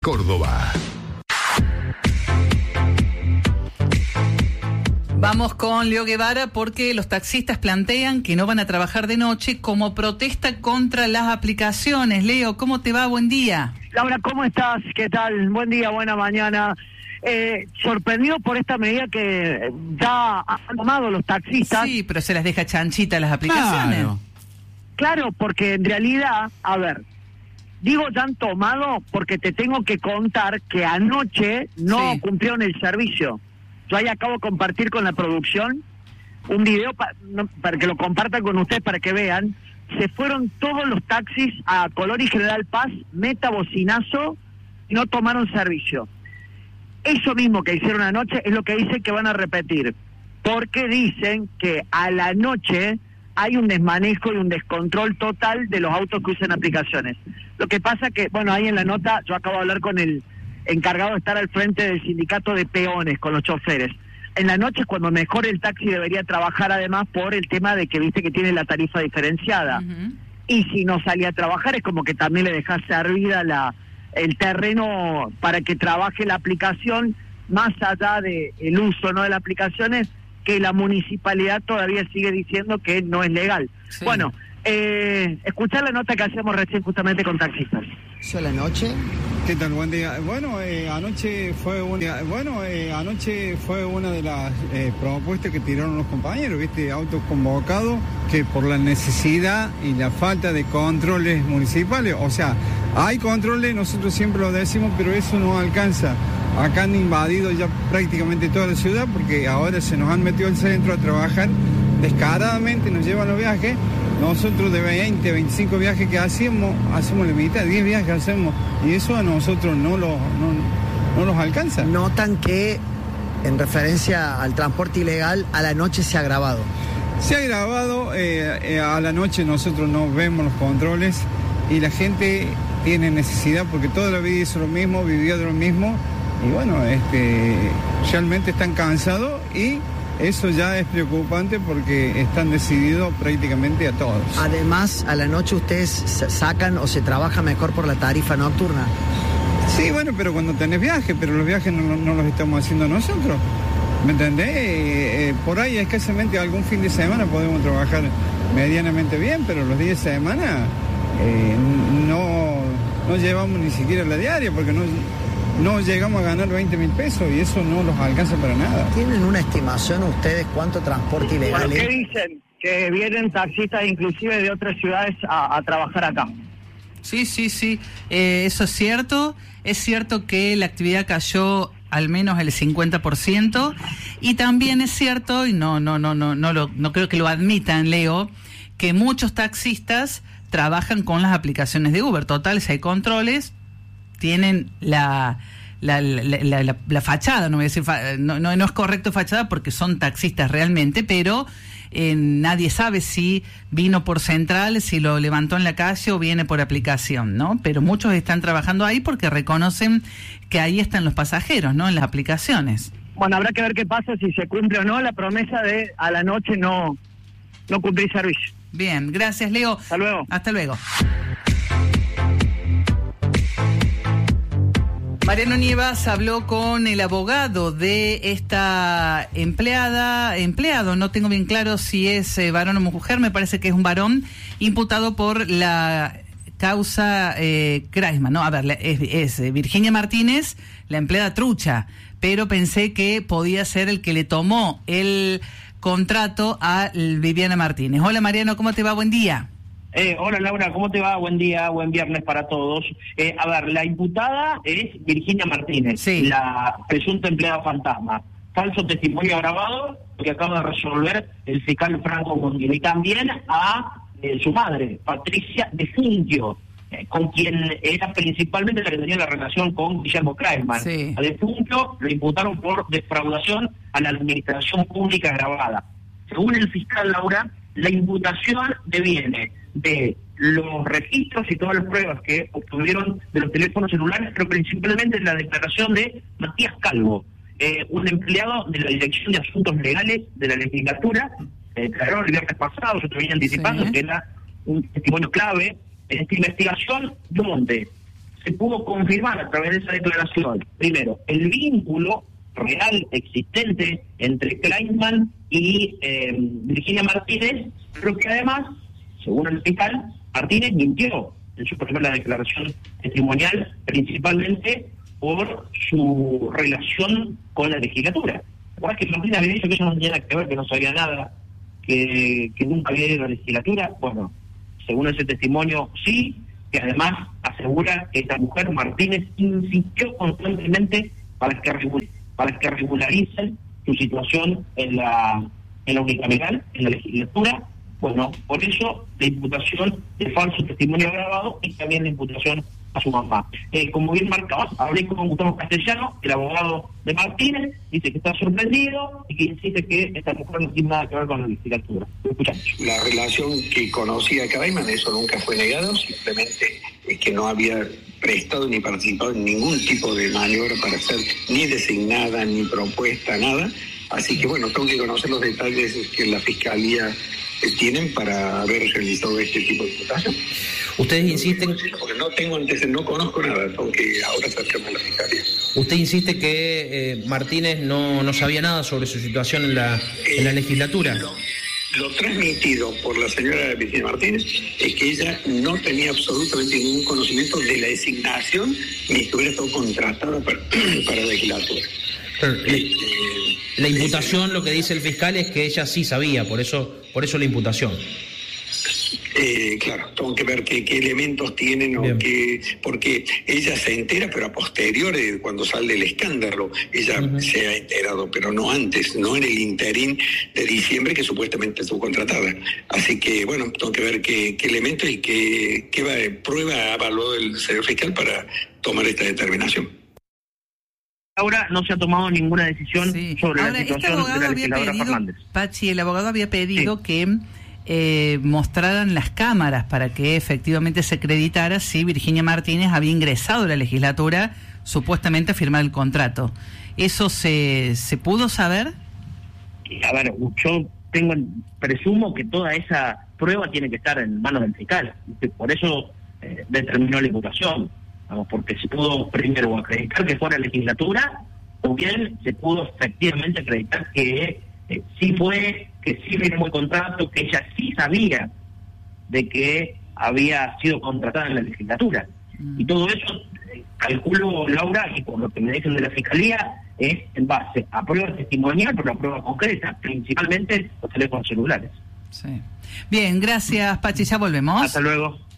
Córdoba. Vamos con Leo Guevara porque los taxistas plantean que no van a trabajar de noche como protesta contra las aplicaciones. Leo, ¿cómo te va? Buen día. Laura, ¿cómo estás? ¿Qué tal? Buen día, buena mañana. Sorprendido por esta medida que ya han tomado los taxistas. Sí, pero se las deja chanchita las aplicaciones. Claro, porque en realidad, a ver, digo ya han tomado porque te tengo que contar que anoche no cumplieron el servicio. Yo ahí acabo de compartir con la producción un video para que lo compartan con ustedes para que vean. Se fueron todos los taxis a Colón y General Paz, meta bocinazo, y no tomaron servicio. Eso mismo que hicieron anoche es lo que dicen que van a repetir, porque dicen que a la noche hay un desmanejo y un descontrol total de los autos que usan aplicaciones. Lo que pasa que, bueno, ahí en la nota yo acabo de hablar con el encargado de estar al frente del sindicato de peones, con los choferes. En la noche es cuando mejor el taxi debería trabajar, además por el tema de que viste que tiene la tarifa diferenciada. Uh-huh. Y si no salía a trabajar es como que también le dejás servida el terreno para que trabaje la aplicación, más allá del uso no de las aplicaciones, que la municipalidad todavía sigue diciendo que no es legal. Sí. Bueno, escuchar la nota que hacíamos recién justamente con taxistas. ¿Eso la noche? ¿Qué tal? Buen día. Bueno, anoche fue una de las propuestas que tiraron los compañeros, ¿viste? Autos convocados que por la necesidad y la falta de controles municipales, o sea, hay controles, nosotros siempre lo decimos, pero eso no alcanza. Acá han invadido ya prácticamente toda la ciudad porque ahora se nos han metido al centro a trabajar descaradamente, nos llevan los viajes. Nosotros de 20, 25 viajes que hacemos la mitad, 10 viajes que hacemos, y eso a nosotros no los alcanza. Notan que, en referencia al transporte ilegal, a la noche se ha agravado. Se ha agravado, a la noche nosotros no vemos los controles y la gente tiene necesidad porque toda la vida hizo lo mismo, vivió de lo mismo, y bueno, realmente están cansados y eso ya es preocupante porque están decididos prácticamente a todos. Además, a la noche ustedes sacan o se trabaja mejor por la tarifa nocturna. Sí, bueno, pero cuando tenés viajes, pero los viajes no los estamos haciendo nosotros. ¿Me entendés? Por ahí escasamente algún fin de semana podemos trabajar medianamente bien, pero los días de semana no llevamos ni siquiera la diaria porque no llegamos a ganar 20.000 pesos y eso no los alcanza para nada. ¿Tienen una estimación ustedes cuánto transporte ilegal es? ¿Qué dicen? Que vienen taxistas inclusive de otras ciudades a trabajar acá. Sí, eso es cierto. Es cierto que la actividad cayó al menos el 50%, y también es cierto, y no creo que lo admitan, Leo, que muchos taxistas trabajan con las aplicaciones de Uber. Total, si hay controles, tienen la fachada, no voy a decir, no es correcto fachada porque son taxistas realmente, pero nadie sabe si vino por central, si lo levantó en la calle o viene por aplicación, ¿no? Pero muchos están trabajando ahí porque reconocen que ahí están los pasajeros, ¿no? En las aplicaciones. Bueno, habrá que ver qué pasa, si se cumple o no la promesa de a la noche no cumplir servicio. Bien, gracias, Leo. Hasta luego. Hasta luego. Mariano Nievas habló con el abogado de esta empleado, no tengo bien claro si es varón o mujer, me parece que es un varón, imputado por la causa Kreisman, ¿no? A ver, es Virginia Martínez, la empleada trucha, pero pensé que podía ser el que le tomó el contrato a Viviana Martínez. Hola Mariano, ¿cómo te va? Buen día. Hola Laura, ¿cómo te va? Buen día, buen viernes para todos. A ver, la imputada es Virginia Martínez, sí, la presunta empleada fantasma. Falso testimonio grabado que acaba de resolver el fiscal Franco Mondino. Y también a su madre, Patricia de Funquio, con quien era principalmente la que tenía la relación con Guillermo Kreisman. Sí. A de Funquio lo imputaron por defraudación a la administración pública agravada. Según el fiscal, Laura, la imputación deviene de los registros y todas las pruebas que obtuvieron de los teléfonos celulares, pero principalmente de la declaración de Matías Calvo, un empleado de la Dirección de Asuntos Legales de la Legislatura, declaró el viernes pasado, yo te venía anticipando, que era un testimonio clave en esta investigación, donde se pudo confirmar a través de esa declaración, primero, el vínculo real existente entre Kleiman y Virginia Martínez, pero que además, según el fiscal, Martínez mintió en su primera declaración testimonial, principalmente por su relación con la legislatura. ¿Recuerdas que Martínez había dicho que ella no tenía nada que ver, que no sabía nada, que nunca había ido a la legislatura? Bueno, según ese testimonio, sí, que además asegura que esta mujer, Martínez, insistió constantemente para que regularicen su situación en la unicameral, en la legislatura. Bueno, por eso la imputación de falso testimonio grabado y también la imputación a su mamá. Como bien marcabas, hablé con Gustavo Castellano, el abogado de Martínez, dice que está sorprendido y que insiste que esta mujer no tiene nada que ver con la legislatura. Escuchamos. La relación que conocía a Kleiman, eso nunca fue negado, simplemente es que no había prestado ni participado en ningún tipo de maniobra para ser ni designada, ni propuesta, nada. Así que bueno, tengo que conocer los detalles que la Fiscalía tienen para haber realizado este tipo de imputación. Ustedes insisten... Porque no tengo antecedentes, no conozco nada, aunque ahora se llama la Fiscalía. Usted insiste que Martínez no sabía nada sobre su situación en la legislatura. Lo transmitido por la señora Virginia Martínez es que ella no tenía absolutamente ningún conocimiento de la designación ni que hubiera estado contratada para la legislatura. La imputación, lo que dice el fiscal es que ella sí sabía, por eso la imputación. Claro, tengo que ver qué elementos tienen o porque ella se entera, pero a posteriori, cuando sale el escándalo, ella se ha enterado, pero no antes, no en el interín de diciembre que supuestamente estuvo contratada. Así que, bueno, tengo que ver qué elementos y qué prueba ha evaluado el señor fiscal para tomar esta determinación. Ahora no se ha tomado ninguna decisión sobre la situación de la legisladora Fernández. Pachi, el abogado había pedido que mostraran las cámaras para que efectivamente se acreditara si Virginia Martínez había ingresado a la legislatura supuestamente a firmar el contrato. ¿Eso se pudo saber? A ver, yo presumo que toda esa prueba tiene que estar en manos del fiscal. Por eso determinó la imputación. Vamos, porque se pudo primero acreditar que fuera legislatura, o bien se pudo efectivamente acreditar que sí fue, que sí firmó el contrato, que ella sí sabía de que había sido contratada en la legislatura. Y todo eso, calculo, Laura, y por lo que me dicen de la Fiscalía, es en base a pruebas testimoniales, pero a pruebas concretas, principalmente los teléfonos celulares. Sí. Bien, gracias, Pachi, ya volvemos. Hasta luego.